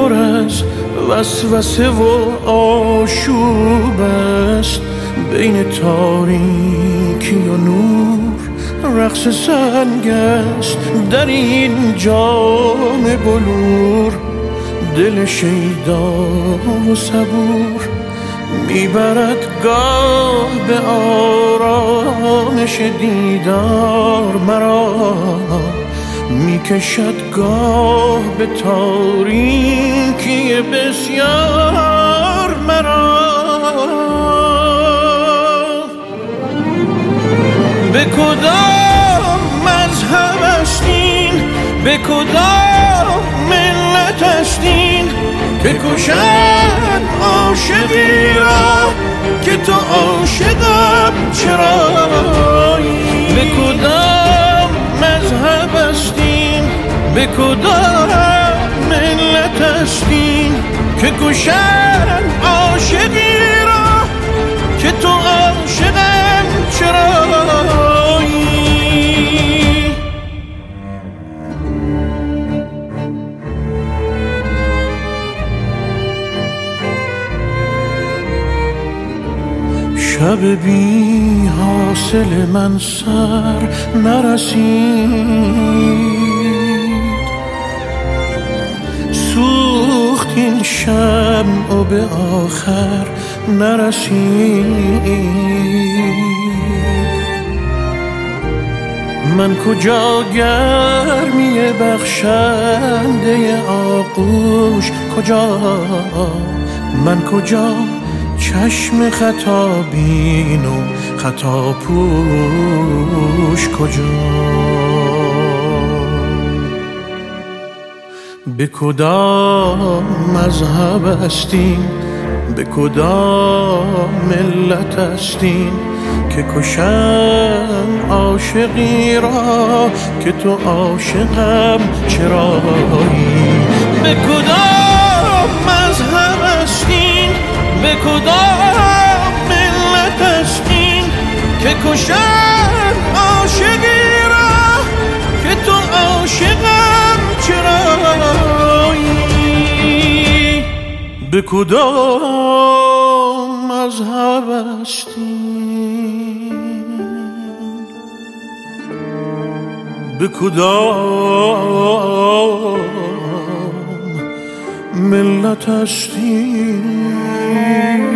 پر از وسوسه و آشوب است، بین تاریکی و نور رقص سنگ است. در این جام بلور دل شیدا و صبور میبرد گاه به آرامش دیدار مرا، میکشد گاه به تاریکی بسیار مرا. به کدام مذهب هستین، به کدام ملت هستین که کشن عاشقی را که تو عاشقم چرایی؟ به کدام مذهب هستین، به کدام ملت هستین که کشن عاشقی را که تو عاشقم چرایی؟ شب بی حاصل من سر نرسید، سوخت این شمع و به آخر نرسید. من کجا گرمی بخشنده آغوش، کجا من کجا چشم خطا بین و خطا پوش کجا؟ به کدام مذهب هستین، به کدام ملت هستین که کشن عاشقی را که تو عاشقم چرایی؟ به کدام مذهب هستین، به کدام ملت هستین که کشن عاشقی را که تو عاشقم چرایی؟ به کدام مذهب هستین، به کدام ملت هستین